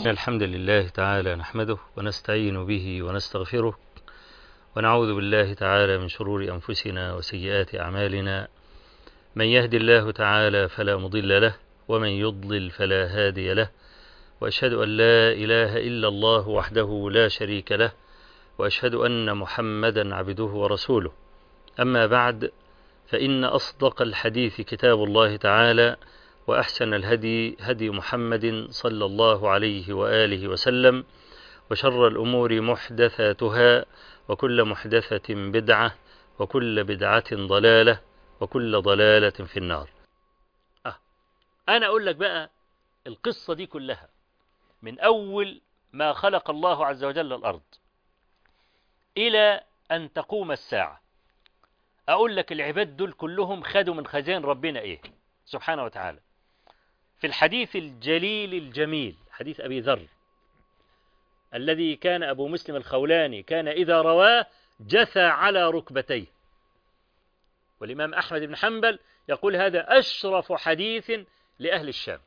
الحمد لله تعالى نحمده ونستعين به ونستغفره ونعوذ بالله تعالى من شرور أنفسنا وسيئات أعمالنا. من يهد الله تعالى فلا مضل له ومن يضلل فلا هادي له، وأشهد أن لا إله إلا الله وحده لا شريك له، وأشهد أن محمدا عبده ورسوله. أما بعد، فإن أصدق الحديث كتاب الله تعالى، وأحسن الهدي هدي محمد صلى الله عليه وآله وسلم، وشر الأمور محدثاتها، وكل محدثة بدعة، وكل بدعة ضلالة، وكل ضلالة في النار. أنا أقول لك بقى القصة دي كلها من أول ما خلق الله عز وجل الأرض إلى أن تقوم الساعة. أقول لك العباد دول كلهم خدوا من خزائن ربنا إيه سبحانه وتعالى. في الحديث الجليل الجميل، حديث أبي ذر الذي كان أبو مسلم الخولاني كان إذا رواه جثى على ركبتيه، والإمام أحمد بن حنبل يقول هذا أشرف حديث لأهل الشام.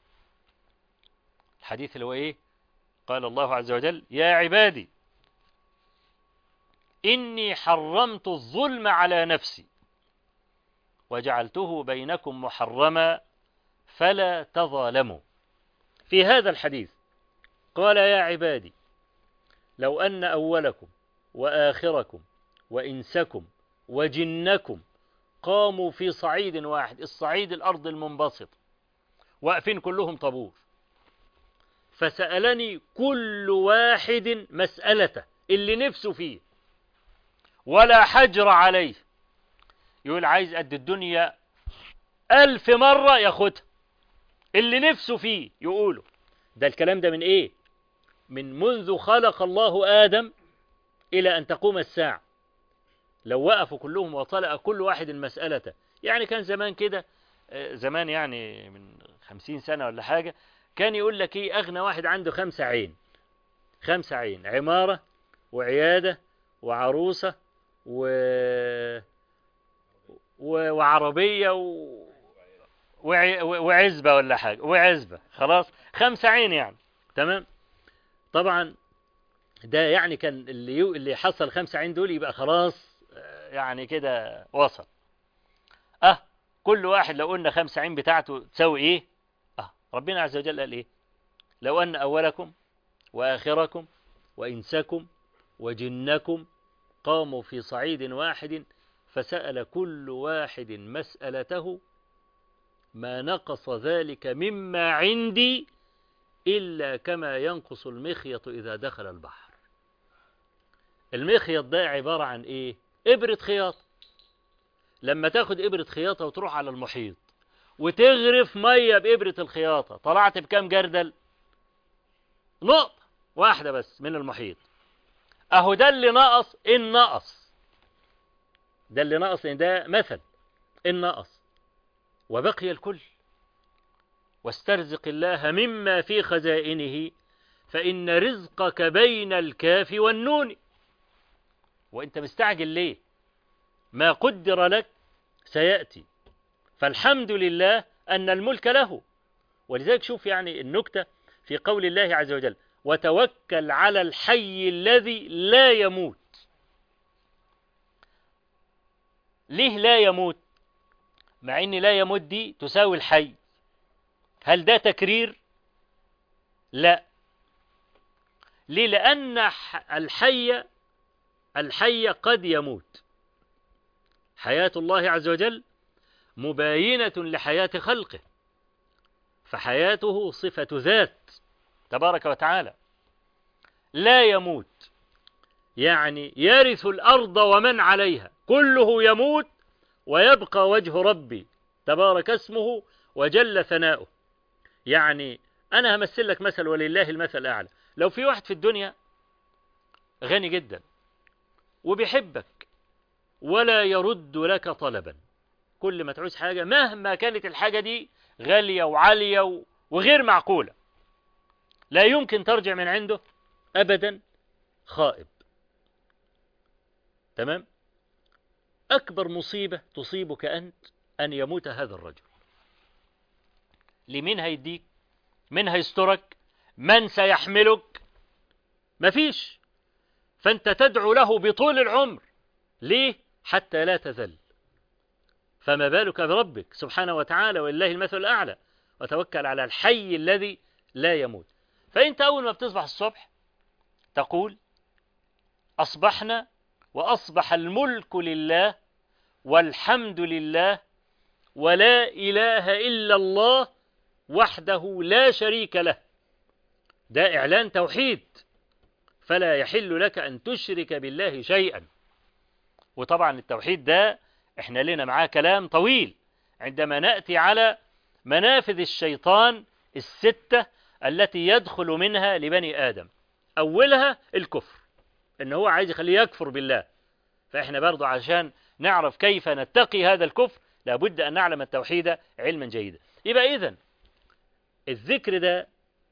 الحديث اللي هو إيه؟ قال الله عز وجل: يا عبادي إني حرمت الظلم على نفسي وجعلته بينكم محرما فلا تظالموا. في هذا الحديث قال: يا عبادي لو أن أولكم وآخركم وإنسكم وجنكم قاموا في صعيد واحد، الصعيد الأرض المنبسط، واقفين كلهم طابور، فسألني كل واحد مسألته اللي نفسه فيه ولا حجر عليه، يقول عايز قد الدنيا 1000 مرة ياخدها، اللي نفسه فيه يقوله. ده الكلام ده من إيه؟ من منذ خلق الله آدم إلى أن تقوم الساعة. لو وقفوا كلهم وطلق كل واحد مسألته، يعني كان زمان كده، زمان يعني من 50 سنة ولا حاجة، كان يقول لك إيه؟ أغنى واحد عنده 5 عين، 5 عين، عمارة وعيادة وعروسة وعربية وعزبة ولا حاجة، وعزبة، خلاص 5 عين يعني، تمام. طبعا ده يعني كان اللي حصل 5 عين دول يبقى خلاص يعني كده وصل. كل واحد لو قلنا 5 عين بتاعته تساوي ايه؟ ربنا عز وجل قال ايه؟ لو ان اولكم واخركم وانسكم وجنكم قاموا في صعيد واحد فسأل كل واحد مسألته ما نقص ذلك مما عندي إلا كما ينقص المخيط إذا دخل البحر. المخيط ده عبارة عن إيه؟ إبرة خياطة. لما تاخد إبرة خياطة وتروح على المحيط وتغرف مية بإبرة الخياطة، طلعت بكام جردل؟ نقطة واحدة بس من المحيط. أهو ده اللي نقص إن نقص، ده اللي نقص إن ده مثل إن نقص، وبقي الكل. واسترزق الله مما في خزائنه فإن رزقك بين الكاف والنون. وانت مستعجل ليه؟ ما قدر لك سيأتي، فالحمد لله أن الملك له. ولذلك شوف يعني النكتة في قول الله عز وجل: وتوكل على الحي الذي لا يموت. ليه لا يموت؟ مع ان لا يموت دي تساوي الحي. هل ده تكرير؟ لا. ليه؟ لأن الحي قد يموت. حياة الله عز وجل مباينة لحياة خلقه، فحياته صفة ذات تبارك وتعالى. لا يموت يعني يرث الأرض ومن عليها، كله يموت ويبقى وجه ربي تبارك اسمه وجل ثناؤه. يعني أنا همثل لك مثل ولله المثل الأعلى. لو في واحد في الدنيا غني جدا وبيحبك ولا يرد لك طلبا، كل ما تعوز حاجة مهما كانت الحاجة دي غالية وعالية وغير معقولة، لا يمكن ترجع من عنده أبدا خائب، تمام. أكبر مصيبة تصيبك أنت أن يموت هذا الرجل. لمين هيديك؟ من هيسترك؟ من سيحملك؟ مفيش. فأنت تدعو له بطول العمر. ليه؟ حتى لا تذل. فما بالك بربك سبحانه وتعالى، ولله المثل الأعلى، وتوكل على الحي الذي لا يموت. فأنت أول ما بتصبح الصبح تقول أصبحنا وأصبح الملك لله والحمد لله ولا إله إلا الله وحده لا شريك له. ده إعلان توحيد، فلا يحل لك أن تشرك بالله شيئا. وطبعا التوحيد ده احنا لنا معاه كلام طويل عندما نأتي على منافذ الشيطان الستة التي يدخل منها لبني آدم. أولها الكفر، إن هو عايز يخليه يكفر بالله. فإحنا برضو عشان نعرف كيف نتقي هذا الكفر لابد أن نعلم التوحيد علما جيدا. يبقى إذن الذكر ده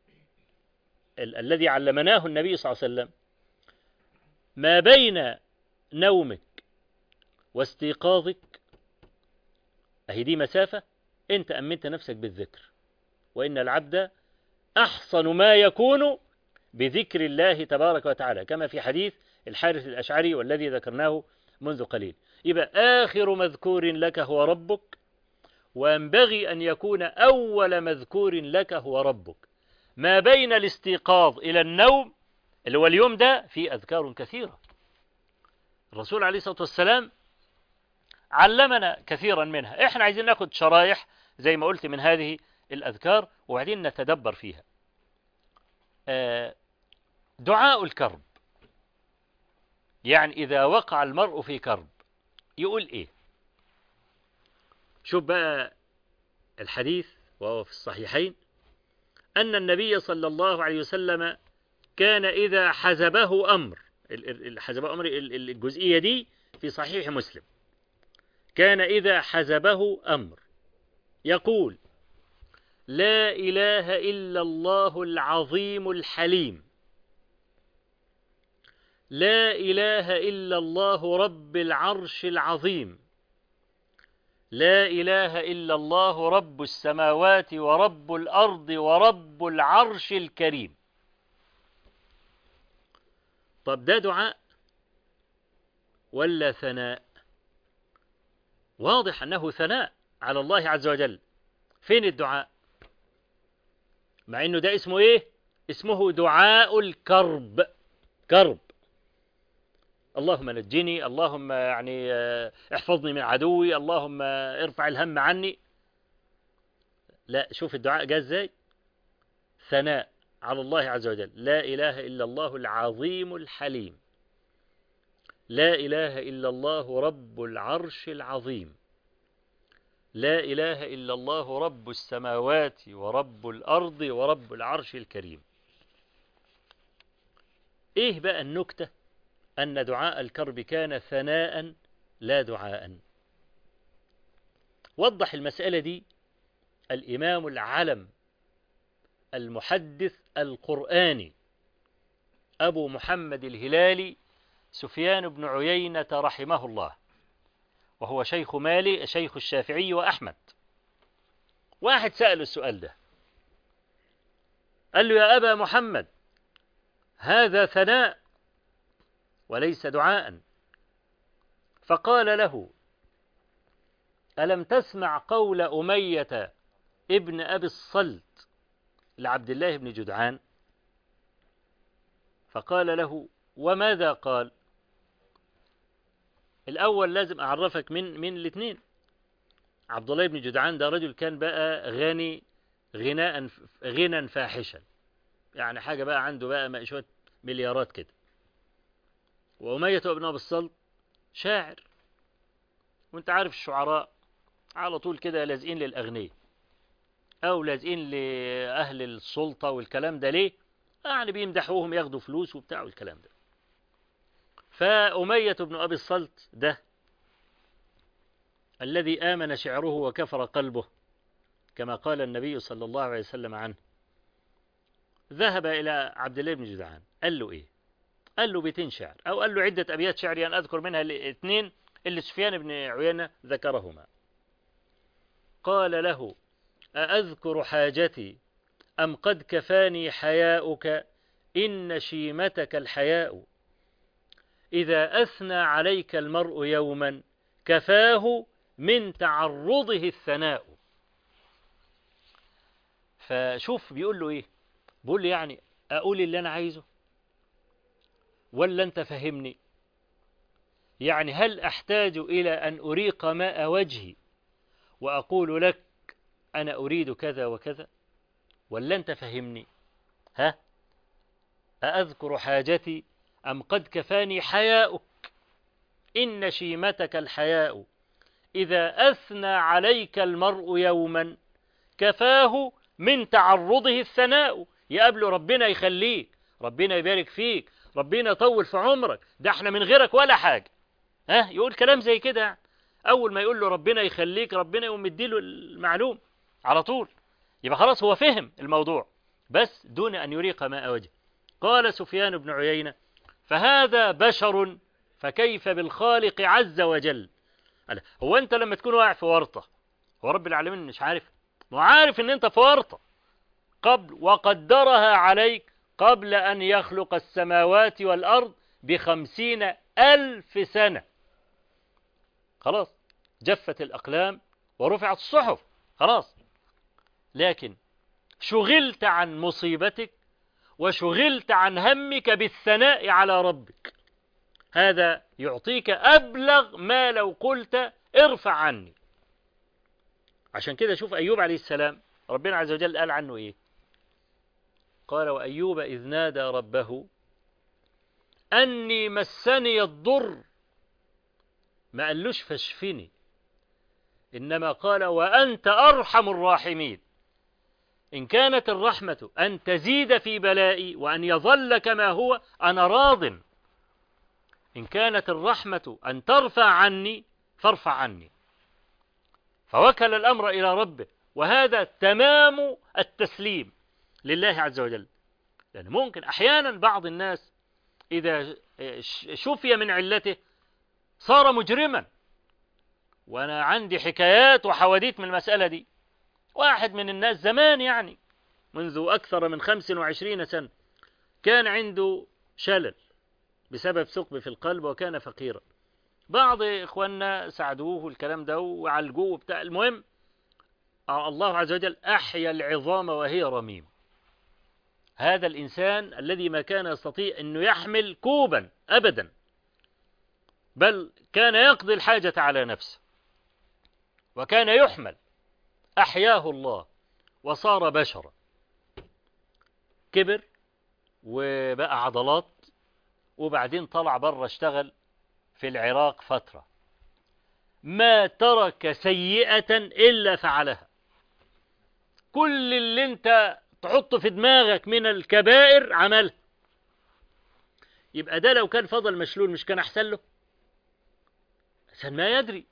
الذي علمناه النبي صلى الله عليه وسلم ما بين نومك واستيقاظك، أهي دي مسافة أنت أمنت نفسك بالذكر. وإن العبد أحصن ما يكون بذكر الله تبارك وتعالى، كما في حديث الحارث الأشعري والذي ذكرناه منذ قليل. يبقى آخر مذكور لك هو ربك، وينبغي أن يكون أول مذكور لك هو ربك. ما بين الاستيقاظ إلى النوم اللي هو اليوم ده في أذكار كثيرة. الرسول عليه الصلاة والسلام علمنا كثيرا منها. احنا عايزين ناخد شرايح زي ما قلت من هذه الأذكار وبعدين نتدبر فيها. دعاء الكرب، يعني إذا وقع المرء في كرب يقول إيه؟ شوف بقى الحديث وهو في الصحيحين أن النبي صلى الله عليه وسلم كان إذا حزبه أمر، حزبه أمر الجزئية دي في صحيح مسلم، كان إذا حزبه أمر يقول لا إله إلا الله العظيم الحليم، لا إله إلا الله رب العرش العظيم، لا إله إلا الله رب السماوات ورب الأرض ورب العرش الكريم. طب ده دعاء ولا ثناء؟ واضح أنه ثناء على الله عز وجل. فين الدعاء؟ مع أنه ده اسمه إيه؟ اسمه دعاء الكرب. كرب، اللهم نجني، اللهم يعني احفظني من عدوي، اللهم ارفع الهم عني. لا، شوف الدعاء جاء ازاي؟ ثناء على الله عز وجل. لا إله إلا الله العظيم الحليم، لا إله إلا الله رب العرش العظيم، لا إله إلا الله رب السماوات ورب الأرض ورب العرش الكريم. إيه بقى النكتة؟ أن دعاء الكرب كان ثناء لا دعاء. وضح المسألة دي الإمام العلم المحدث القرآني أبو محمد الهلالي سفيان بن عيينة رحمه الله، وهو شيخ مالك شيخ الشافعي وأحمد. واحد سأل السؤال ده، قال له يا أبا محمد هذا ثناء وليس دعاء. فقال له ألم تسمع قول أمية ابن أبي الصلت لعبد الله بن جدعان؟ فقال له وماذا قال؟ الأول لازم أعرفك من الاثنين. عبد الله بن جدعان ده رجل كان بقى غني غنى فاحشا، يعني حاجة بقى عنده بقى شوية مليارات كده. وأمية ابن أبي الصلت شاعر، وانت عارف الشعراء على طول كده لازقين للأغنياء أو لازقين لأهل السلطة والكلام ده. ليه؟ يعني بيمدحوهم ياخدوا فلوس وبتاع والكلام ده. فأمية بن أبي الصلت ده الذي آمن شعره وكفر قلبه كما قال النبي صلى الله عليه وسلم عنه، ذهب إلى عبد الله بن جدعان قال له إيه؟ قال له بيتين شعر، أو قال له عدة أبيات شعر أنا أذكر منها الاثنين اللي سفيان بن عيينة ذكرهما. قال له أأذكر حاجتي أم قد كفاني حياؤك إن شيمتك الحياء إذا أثنى عليك المرء يوما كفاه من تعرضه الثناء. فشوف بيقول له إيه، بيقول له يعني أقول اللي أنا عايزه ولا أنت فهمني؟ يعني هل أحتاج إلى أن أريق ماء وجهي وأقول لك أنا أريد كذا وكذا، ولا أنت فهمني؟ ها، أأذكر حاجتي أم قد كفاني حياؤك إن شيمتك الحياء إذا أثنى عليك المرء يوما كفاه من تعرضه الثناء. يقابله ربنا يخليك، ربنا يبارك فيك، ربنا يطول في عمرك، ده احنا من غيرك ولا حاجة. ها، يقول كلام زي كده. أول ما يقول له ربنا يخليك، ربنا يقوم مديله المعلوم على طول، يبقى خلاص هو فهم الموضوع، بس دون أن يريق ماء وجه. قال سفيان بن عيينة: فهذا بشر فكيف بالخالق عز وجل. هو أنت لما تكون واقع في ورطة، هو رب العالمين مش عارف؟ وعارف أن أنت في ورطة قبل، وقدرها عليك قبل أن يخلق السماوات والأرض ب50,000 سنة. خلاص جفت الأقلام ورفعت الصحف، خلاص. لكن شغلت عن مصيبتك وشغلت عن همك بالثناء على ربك، هذا يعطيك أبلغ ما لو قلت ارفع عني. عشان كده شوف أيوب عليه السلام، ربنا عز وجل قال عنه إيه؟ قال: وأيوب إذ نادى ربه أني مسني الضر. ما قالوش فاشفني، إنما قال: وأنت أرحم الراحمين. إن كانت الرحمة أن تزيد في بلائي وأن يظل كما هو أنا راض. إن كانت الرحمة أن ترفع عني فارفع عني. فوكل الأمر إلى ربه، وهذا تمام التسليم لله عز وجل. لأن ممكن أحيانا بعض الناس إذا شفي من علته صار مجرما، وأنا عندي حكايات وحواديت من المسألة دي. واحد من الناس زمان، يعني منذ أكثر من 25 سنة، كان عنده شلل بسبب ثقب في القلب وكان فقيرا. بعض إخواننا ساعدوه الكلام ده وعالجوه بتاع. المهم الله عز وجل أحيا العظام وهي رميم. هذا الإنسان الذي ما كان يستطيع أنه يحمل كوبا أبدا، بل كان يقضي الحاجة على نفسه وكان يحمل، أحياه الله وصار بشرا، كبر وبقى عضلات، وبعدين طلع بره اشتغل في العراق فترة، ما ترك سيئة إلا فعلها. كل اللي انت تحطه في دماغك من الكبائر عملها. يبقى ده لو كان فضل مشلول مش كان أحسن له؟ أحسن ما يدري.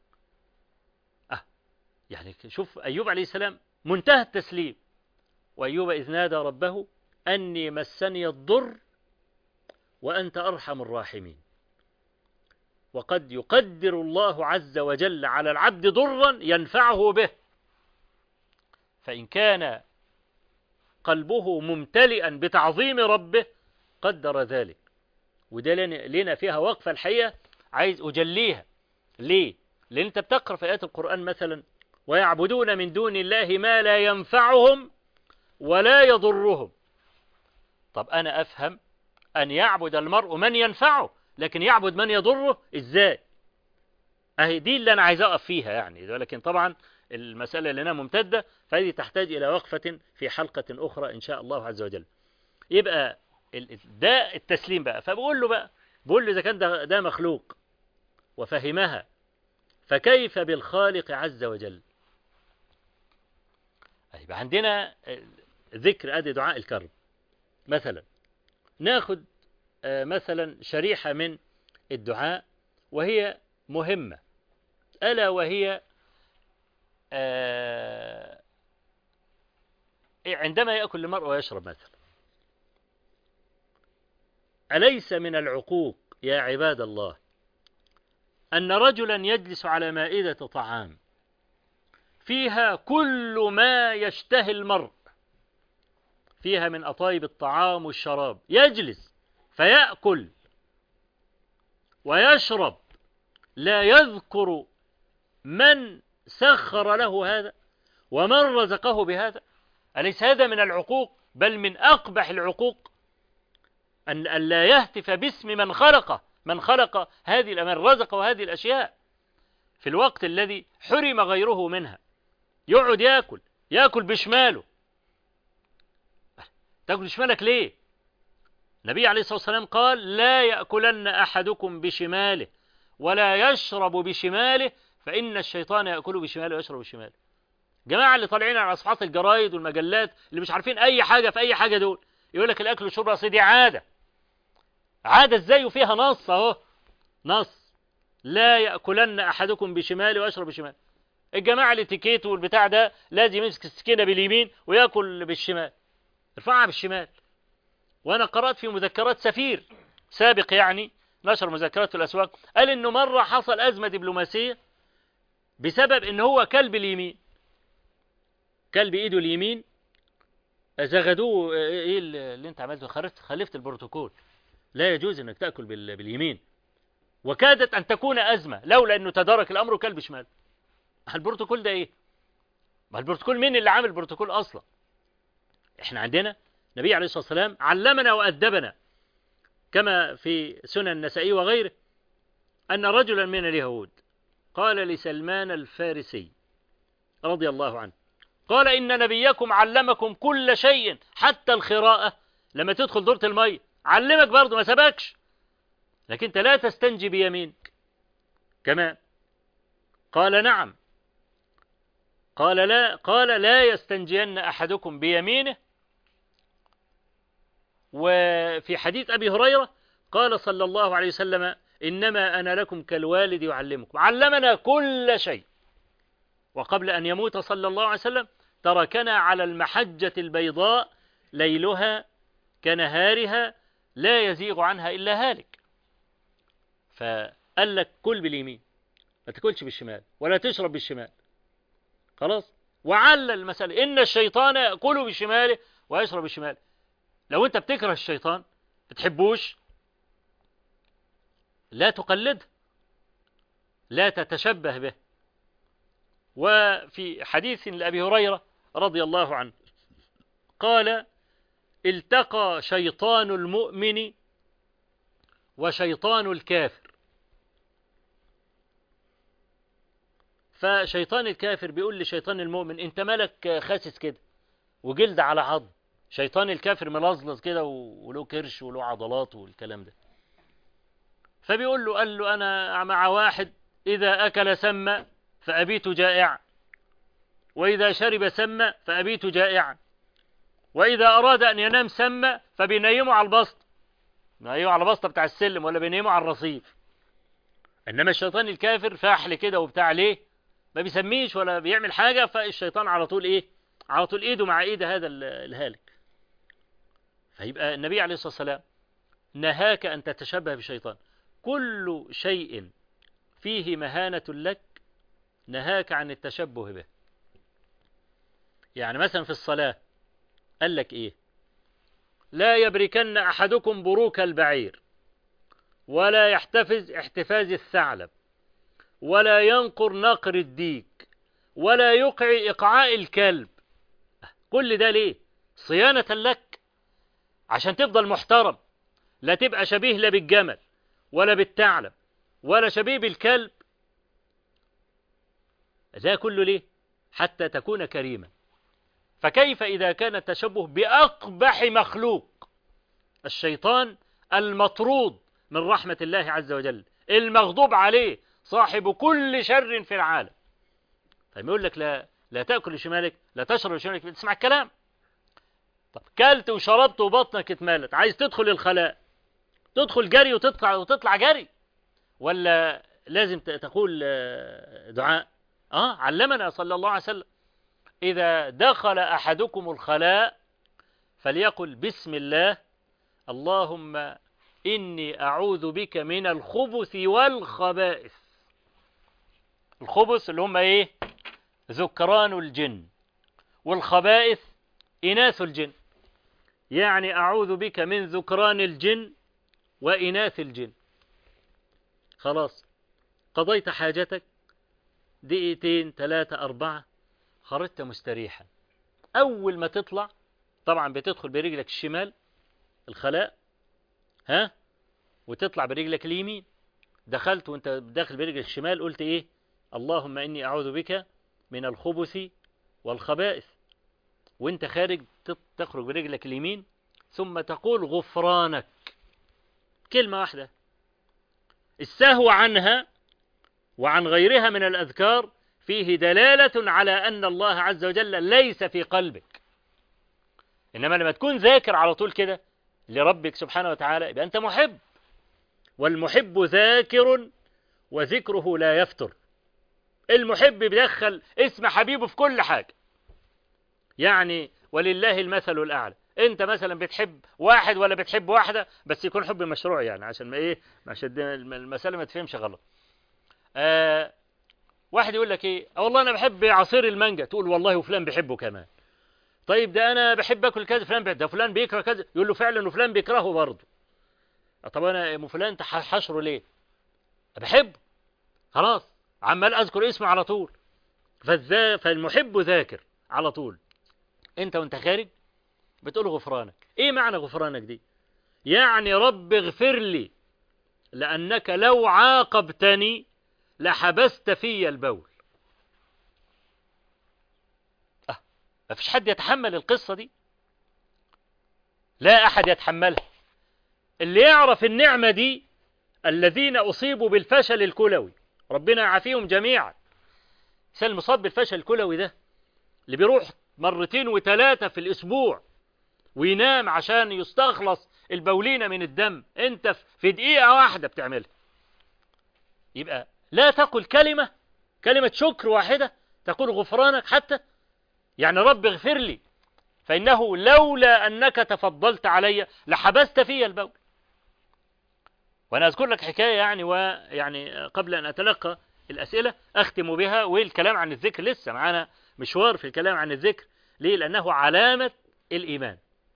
يعني شوف أيوب عليه السلام منتهى التسليم. وأيوب إذ نادى ربه أني مسني الضر وأنت أرحم الراحمين. وقد يقدر الله عز وجل على العبد ضرا ينفعه به، فإن كان قلبه ممتلئا بتعظيم ربه قدر ذلك. وده لنا فيها وقفة الحقيقة عايز أجليها. ليه؟ لأن أنت بتقرأ في آيات القرآن مثلا: ويعبدون من دون الله ما لا ينفعهم ولا يضرهم. طب أنا أفهم أن يعبد المرء من ينفعه، لكن يعبد من يضره إزاي؟ أهي دي اللي أنا عايز أقف فيها يعني. لكن طبعا المسألة لنا ممتدة، فهذه تحتاج إلى وقفة في حلقة أخرى إن شاء الله عز وجل. يبقى ده التسليم بقى. فبقول له إذا كان ده مخلوق وفهمها، فكيف بالخالق عز وجل؟ يبقى عندنا ذكر أدي دعاء الكرب مثلا. ناخد مثلا شريحة من الدعاء وهي مهمة، ألا وهي عندما يأكل المرء ويشرب مثلا: أليس من العقوق يا عباد الله أن رجلا يجلس على مائدة طعام فيها كل ما يشتهي المرء، فيها من أطايب الطعام والشراب، يجلس فيأكل ويشرب، لا يذكر من سخر له هذا ومن رزقه بهذا. أليس هذا من العقوق؟ بل من أقبح العقوق أن لا يهتف باسم من خلقه، من خلق هذه الأمر، رزقه هذه الأشياء في الوقت الذي حرم غيره منها. يقعد يأكل بشماله. تأكل بشمالك ليه؟ النبي عليه الصلاة والسلام قال: لا يأكلن أحدكم بشماله ولا يشرب بشماله فإن الشيطان يأكل بشماله ويشرب بشماله. جماعة اللي طالعين على صفحات الجرايد والمجلات اللي مش عارفين أي حاجة في أي حاجة دول، يقول لك الأكل والشرب أصل دي عادة. عادة إزاي وفيها نص أهو، نص: لا يأكلن أحدكم بشماله ويشرب بشماله. الجماعة الاتيكيت والبتاع ده لازم يمسك السكينة باليمين ويأكل بالشمال، ارفعها بالشمال. وأنا قرأت في مذكرات سفير سابق يعني نشر مذكرات في الأسواق، قال إنه مرة حصل أزمة دبلوماسية بسبب إن هو كلب اليمين، كلب إيده اليمين زغدوه. إيه اللي أنت عملته؟ خالفت البروتوكول، لا يجوز إنك تأكل باليمين. وكادت أن تكون أزمة لولا إنه تدارك الأمر كلب شمال. البروتوكول ده إيه؟ ما البروتوكول مين اللي عامل البروتوكول أصلا؟ إحنا عندنا النبي عليه الصلاة والسلام علمنا وأدبنا كما في سنن النسائي وغيره أن رجلا من اليهود قال لسلمان الفارسي رضي الله عنه، قال: إن نبيكم علمكم كل شيء حتى الخراءة. لما تدخل دورة المية علمك برضه، ما سبكش، لكن أنت لا تستنجي بيمينك كمان. قال: نعم. قال لا يستنجين أحدكم بيمينه. وفي حديث أبي هريرة قال صلى الله عليه وسلم: إنما أنا لكم كالوالد يعلمكم. علمنا كل شيء. وقبل أن يموت صلى الله عليه وسلم تركنا على المحجة البيضاء ليلها كنهارها لا يزيغ عنها إلا هالك. فقال لك: كل باليمين، ما تاكلش بالشمال ولا تشرب بالشمال. خلاص. وعلل المسألة: إن الشيطان يأكل بشماله ويشرب بشماله. لو أنت بتكره الشيطان بتحبوش، لا تقلده، لا تتشبه به. وفي حديث لأبي هريرة رضي الله عنه قال: التقى شيطان المؤمن وشيطان الكافر. فشيطان الكافر بيقول لشيطان المؤمن: انت مالك خاسس كده وجلد على عظم. شيطان الكافر ملظلظ كده وله كرش وله عضلات والكلام ده. فبيقول له، قال له: انا مع واحد اذا اكل سم فابيت جائعا، واذا شرب سم فابيت جائعا، واذا اراد ان ينام سم فبينيمه على البسط، بينيمه على البسطه بتاع السلم ولا بينيمه على الرصيف. انما الشيطان الكافر فاحل كده وبتاع، ليه؟ ما بيسميش ولا بيعمل حاجه، فالشيطان على طول ايه؟ على طول ايده مع ايد هذا الهالك. فيبقى النبي عليه الصلاه والسلام نهاك ان تتشبه بالشيطان. كل شيء فيه مهانه لك نهاك عن التشبه به. يعني مثلا في الصلاه قال لك ايه؟ لا يبركن احدكم بروك البعير، ولا يحتفز احتفاز الثعلب، ولا ينقر نقر الديك، ولا يقع إقعاء الكلب. كل ده ليه؟ صيانة لك عشان تفضل محترم، لا تبقى شبيه لا بالجمل ولا بالثعلب ولا شبيه بالكلب. ده كله ليه؟ حتى تكون كريما. فكيف إذا كان التشبه بأقبح مخلوق، الشيطان المطرود من رحمة الله عز وجل، المغضوب عليه، صاحب كل شر في العالم. طيب يقول لك لا تأكل بشمالك، لا تشرب بشمالك، تسمع الكلام. طب كلت وشربت وبطنك اتملت، عايز تدخل الخلاء، تدخل جري وتطلع جري، ولا لازم تقول دعاء؟ علمنا صلى الله عليه وسلم: إذا دخل أحدكم الخلاء فليقل بسم الله، اللهم إني أعوذ بك من الخبث والخبائث. الخبث اللي هم إيه؟ ذكران الجن، والخبائث إناث الجن. يعني أعوذ بك من ذكران الجن وإناث الجن. خلاص قضيت حاجتك، دقيقتين 3 4 خرجت مستريحا. أول ما تطلع طبعا بتدخل برجلك الشمال الخلاء، ها، وتطلع برجلك اليمين. دخلت وانت داخل برجلك الشمال قلت ايه؟ اللهم إني أعوذ بك من الخبث والخبائث. وانت خارج تخرج برجلك اليمين، ثم تقول غفرانك، كلمة واحدة. السهو عنها وعن غيرها من الأذكار فيه دلالة على أن الله عز وجل ليس في قلبك. إنما لما تكون ذاكر على طول كده لربك سبحانه وتعالى يبقى أنت محب، والمحب ذاكر وذكره لا يفتر. المحب بيدخل اسم حبيبه في كل حاجة، يعني ولله المثل الأعلى. أنت مثلا بتحب واحد ولا بتحب واحدة، بس يكون حب مشروع، يعني عشان ما إيه، عشان المسألة ما تفهمش غلط. واحد يقول لك إيه، والله أنا بحب عصير المانجا، تقول والله وفلان بيحبه كمان. طيب ده أنا بحب أكل كذا، فلان ده فلان بيكره كذا، يقول له فعلا وفلان بيكرهه برضه. طب أنا فلان حشره ليه؟ بحبه، خلاص عمال أذكر اسمه على طول. فالمحب ذاكر على طول. أنت وأنت خارج بتقول غفرانك. إيه معنى غفرانك دي؟ يعني رب اغفر لي لأنك لو عاقبتني لحبست في البول. ما فيش حد يتحمل القصة دي، لا أحد يتحملها. اللي يعرف النعمة دي الذين أصيبوا بالفشل الكلوي، ربنا يعافيهم جميعا. المصاب بالفشل الكلوي ده اللي بيروح 2 و3 في الأسبوع وينام عشان يستخلص البولين من الدم، انت في دقيقة واحدة بتعملها. يبقى لا تقل كلمة شكر واحدة، تقول غفرانك حتى، يعني رب اغفر لي فإنه لولا أنك تفضلت علي لحبست في البول. وأنا أذكر لك حكاية يعني قبل أن أتلقى الأسئلة أختم بها، والكلام عن الذكر لسه معانا مشوار في الكلام عن الذكر. ليه؟ لأنه علامة الإيمان.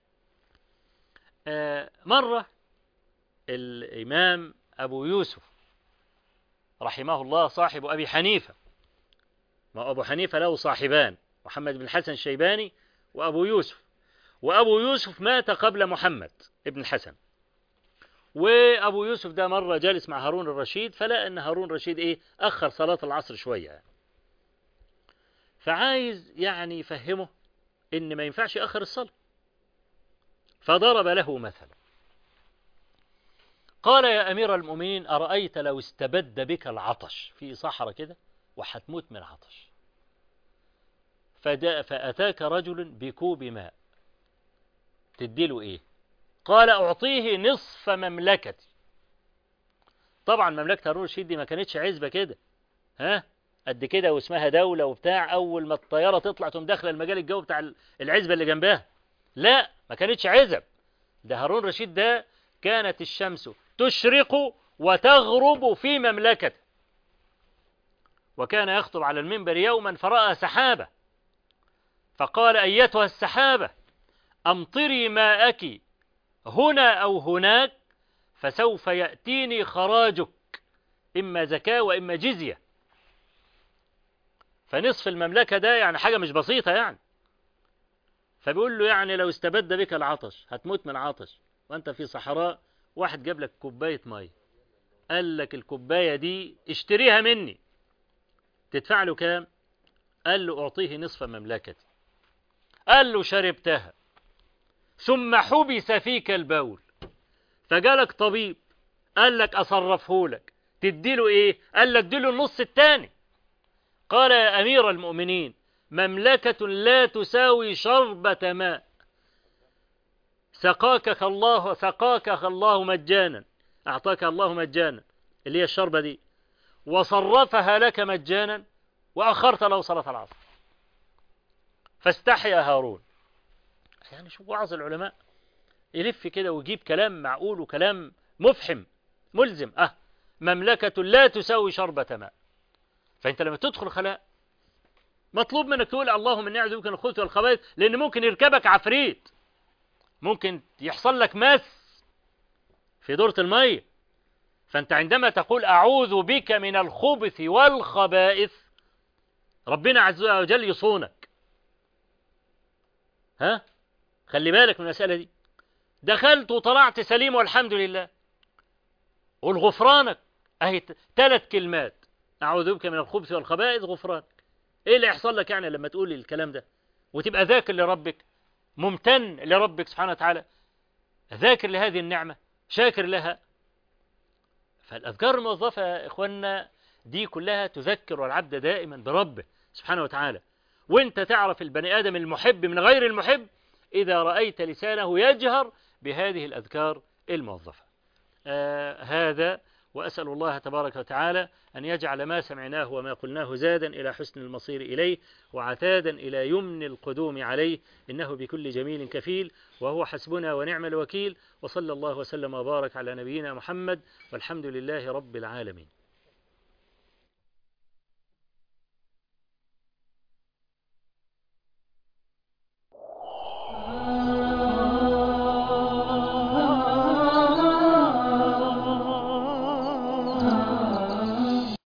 مرة الإمام أبو يوسف رحمه الله صاحب أبي حنيفة، ما أبو حنيفة له صاحبان، محمد بن الحسن الشيباني وأبو يوسف. وأبو يوسف مات قبل محمد ابن الحسن. وأبو يوسف ده مرة جالس مع هارون الرشيد، فلا أن هارون الرشيد إيه أخر صلاة العصر شوية، فعايز يعني يفهمه إن ما ينفعش يأخر الصلاة، فضرب له مثلا قال يا أمير المؤمنين أرأيت لو استبد بك العطش في صحراء كده وحتموت من العطش، فأتاك رجل بكوب ماء، تديله إيه؟ قال أعطيه نصف مملكتي. طبعا مملكة هارون الرشيد دي ما كانتش عزبة كده، قد كده واسمها دولة وبتاع، أول ما الطيارة تطلع تقوم داخله المجال الجوي بتاع العزبة اللي جنبها. لا، ما كانتش عزب. ده هارون الرشيد ده كانت الشمس تشرق وتغرب في مملكته، وكان يخطب على المنبر يوما فرأى سحابة، فقال أيتها السحابة أمطري ماءك هنا أو هناك فسوف يأتيني خراجك، إما زكاة وإما جزية. فنصف المملكة ده يعني حاجة مش بسيطة يعني. فبيقول له يعني لو استبد بك العطش، هتموت من عطش وأنت في صحراء، واحد جاب لك كوباية مية، قال لك الكوباية دي اشتريها مني، تدفع له كام؟ قال له أعطيه نصف مملكتي. قال له شربتها ثم حبس فيك البول، فجالك طبيب قال لك أصرفه لك، تديله إيه؟ قال لك اديله النص الثاني. قال يا أمير المؤمنين مملكة لا تساوي شربة ماء، سقاك الله مجانا، أعطاك الله مجانا اللي هي الشربة دي، وصرفها لك مجانا وأخرت له صلاة العصر. فاستحيا هارون. يعني شوف وعظ العلماء، يلف كده ويجيب كلام معقول وكلام مفحم ملزم. مملكة لا تساوي شربة ماء. فأنت لما تدخل خلاء مطلوب منك تقول اللهم إني أعوذ بك من الخبث والخبائث، لأن ممكن يركبك عفريت ممكن يحصل لك مس في دورة المية، فأنت عندما تقول أعوذ بك من الخبث والخبائث ربنا عز وجل يصونك. ها، خلي بالك من المسألة دي. دخلت وطلعت سليم والحمد لله، قول غفرانك، أهي 3 كلمات، أعوذ بك من الخبث والخبائث غفرانك. إيه اللي يحصل لك يعني لما تقول الكلام ده وتبقى ذاكر لربك، ممتن لربك سبحانه وتعالى، ذاكر لهذه النعمة، شاكر لها. فالأذكار الموظفة يا إخواننا دي كلها تذكر العبد دائما بربه سبحانه وتعالى. وانت تعرف البني آدم المحب من غير المحب إذا رأيت لسانه يجهر بهذه الأذكار الموظفة. هذا، وأسأل الله تبارك وتعالى أن يجعل ما سمعناه وما قلناه زادا إلى حسن المصير إليه، وعتادا إلى يمن القدوم عليه، إنه بكل جميل كفيل، وهو حسبنا ونعم الوكيل. وصلى الله وسلم وبارك على نبينا محمد، والحمد لله رب العالمين.